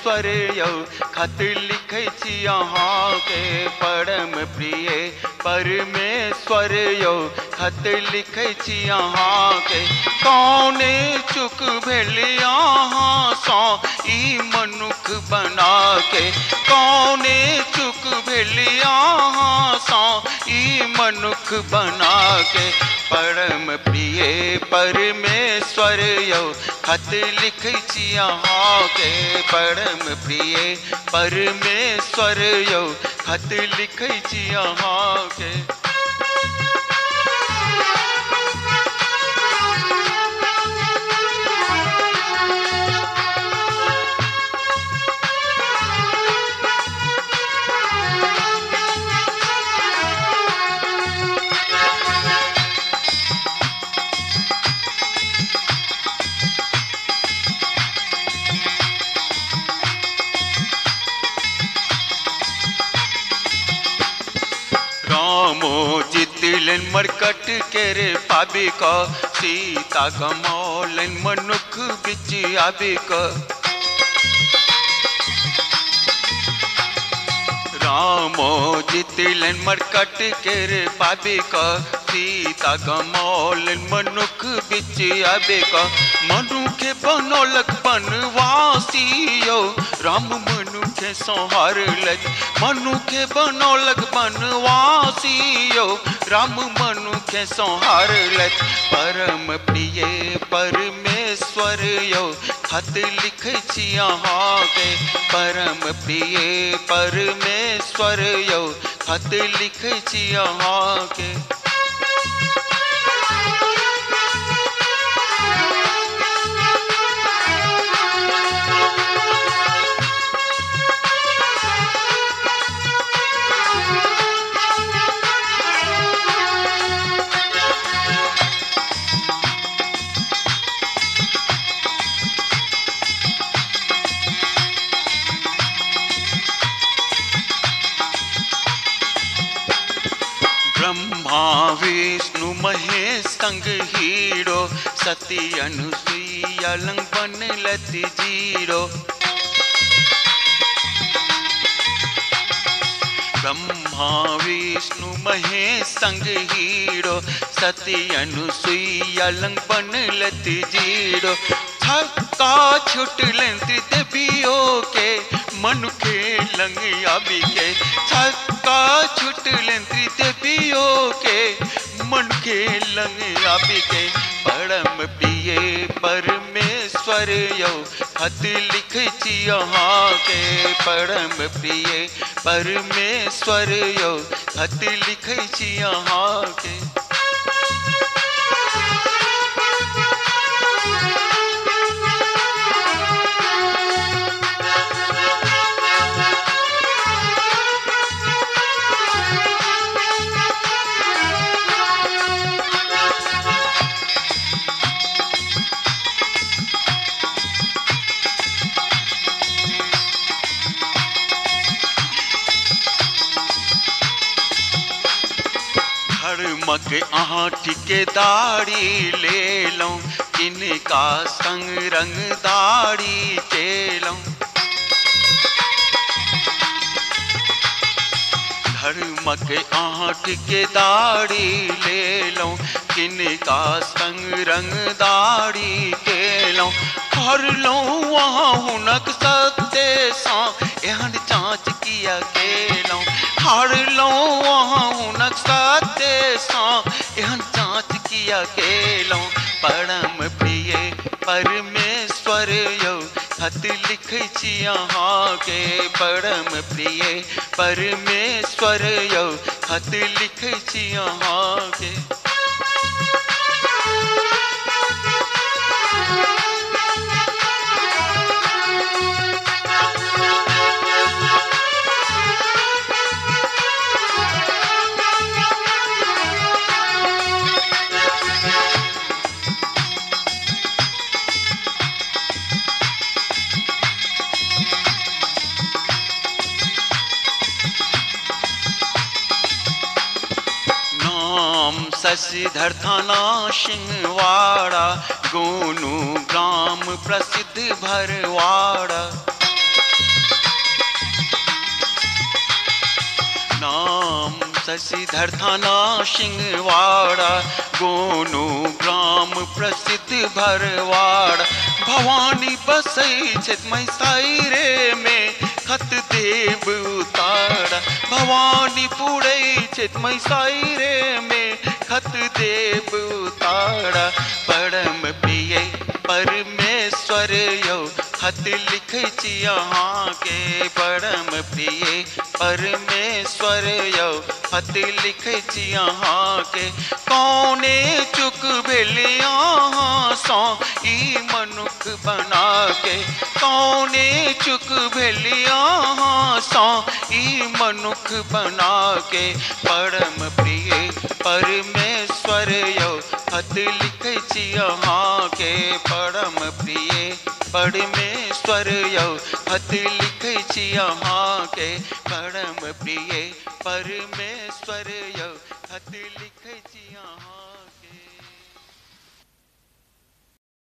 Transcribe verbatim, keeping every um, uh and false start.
परमेश्वर यौ खत लिखै छी अहाँ के परम प्रिय परमेश्वर यौ खत लिखै छी अहाँ के कौने चुक भेल अहाँ सँ ई मनुख बना के कौने चुक भेल अहाँ सँ ई मनुख बना के परम प्रिय परमेश्वर यौ खत लिखै छी अहाँ के परम प्रिय परमेश्वर यौ खत लिखै छी अहाँ के रामो जितलन मरकट के रे पाबी का सीता कमौलन मनुख बिच आबी का रामो जितलन मरकट के रे पाबी का सीता गमौलन मनुख बिच आबे का मनु के बनौलक बनवासी यौ राम मनु के संहार लज मनु के बनौलक बनवासी यौ राम मनु के संहार लज परम प्रिय परमेश्वर यौ खत लिखै छी अहाँ के परम प्रिय परमेश्वर यौ खत लिखै छी अहाँ के ब्रह्मा विष्णु महेश संग हीरो सती अनुसुईया लंग बनलति जीरो ब्रह्मा विष्णु महेश संग हीरो सती अनुसुईया लंग बनलति जीरो छक्का छुटलन त्रिदेवियो के मनुखे लंग आबी के छक्का छुटलन त्रिदेवियो के मनुखे लंग आबी के परम प्रिय परमेश्वर यौ खत लिखै छी अहाँ के परम प्रिय परमेश्वर यौ खत लिखै छी अहाँ के धर्मक अहाँ ठिकेदारी ले लौं किनका संग रंगदारी केलौं धर्मक अहाँ ठिकेदारी ले लौं किनका संग रंगदारी केलौं हरलौं वहाँ हुनक सत्य सा एहन जांच किया केलौं हारलौं वहाँ हुनक सत्य सा एहन जांच किया केलौं परम प्रिय परमेश्वर यौ खत लिखै छी अहाँ के परम प्रिय परमेश्वर यौ खत लिखै छी अहाँ के शशिधर थाना सिंहवाड़ा गोनू ग्राम प्रसिद्ध भरवाड़ा शशिधर थाना सिंहवाड़ा, गोनू ग्राम प्रसिद्ध भरवाड़ा। भवानी बसई छत मैसाई रे में खत देव उतारा, भवानी पुड़ई छत मैसाई रे में खत देव उतारा। परम प्रिय परमेश्वर यौ खत लिखै छी अहाँ के, परम प्रिय परमेश्वर यौ खत लिखै छी अहाँ के। कौने चुक भेल अहाँ सँ ई मनुख बना के, कौने चुक भेल अहाँ सँ ई मनुख बना के। परम प्रिय परमेश्वर यौ खत लिखै छी अहाँ के, परम प्रिय परमेश्वर यौ खत लिखै छी अहाँ के, परम प्रिय परमेश्वर यौ खत लिखै छी अहाँ।